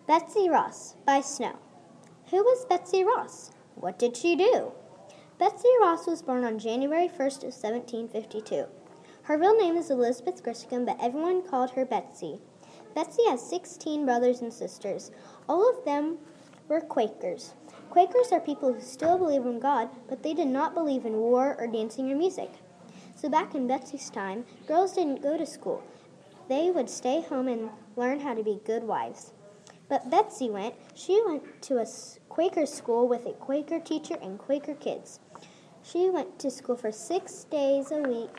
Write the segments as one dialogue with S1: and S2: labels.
S1: Betsy Ross by Snow. Who was Betsy Ross? What did she do? Betsy Ross was born on January 1st of 1752. Her real name is Elizabeth Griscom, but everyone called her Betsy. Betsy has 16 brothers and sisters. All of them were Quakers. Quakers are people who still believe in God, but they did not believe in war or dancing or music. So back in Betsy's time, girls didn't go to school. They would stay home and learn how to be good wives. But Betsy went. She went to a Quaker school with a Quaker teacher and Quaker kids. She went to school for 6 days a week,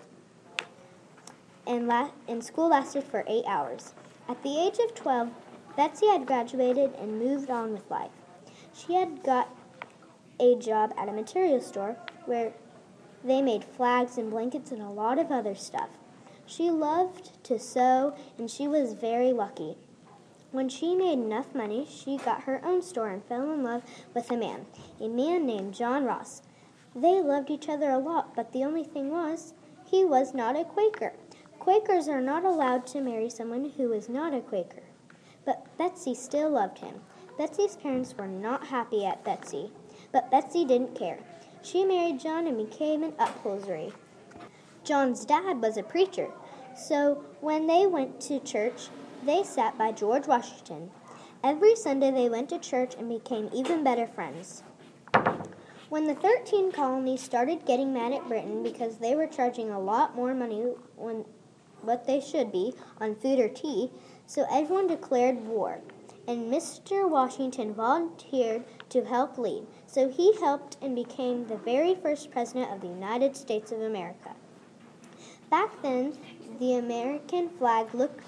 S1: and school lasted for 8 hours. At the age of 12, Betsy had graduated and moved on with life. She had got a job at a material store where they made flags and blankets and a lot of other stuff. She loved to sew, and she was very lucky. When she made enough money, she got her own store and fell in love with a man named John Ross. They loved each other a lot, but the only thing was, he was not a Quaker. Quakers are not allowed to marry someone who is not a Quaker. But Betsy still loved him. Betsy's parents were not happy at Betsy, but Betsy didn't care. She married John and became an upholstery. John's dad was a preacher, so when they went to church, they sat by George Washington. Every Sunday they went to church and became even better friends. When the 13 colonies started getting mad at Britain because they were charging a lot more money than what they should be on food or tea, so everyone declared war. And Mr. Washington volunteered to help lead, so he helped and became the very first president of the United States of America. Back then, the American flag looked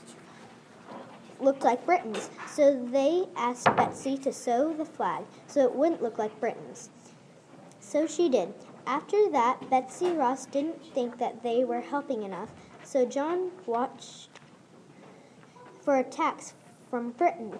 S1: like Britain's, so they asked Betsy to sew the flag so it wouldn't look like Britain's. So she did. After that, Betsy Ross didn't think that they were helping enough, so John watched for attacks from Britain.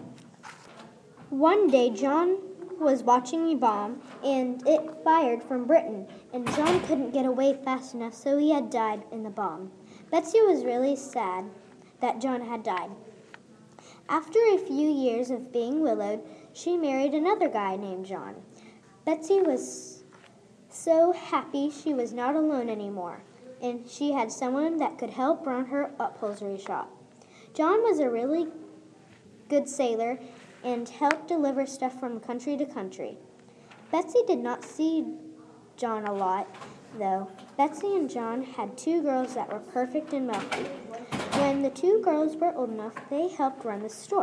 S1: One day, John was watching a bomb, and it fired from Britain, and John couldn't get away fast enough, so he had died in the bomb. Betsy was really sad that John had died. After a few years of being widowed, she married another guy named John. Betsy was so happy she was not alone anymore, and she had someone that could help run her upholstery shop. John was a really good sailor and helped deliver stuff from country to country. Betsy did not see John a lot, though. Betsy and John had 2 girls that were perfect and wealthy. When the 2 girls were old enough, they helped run the store.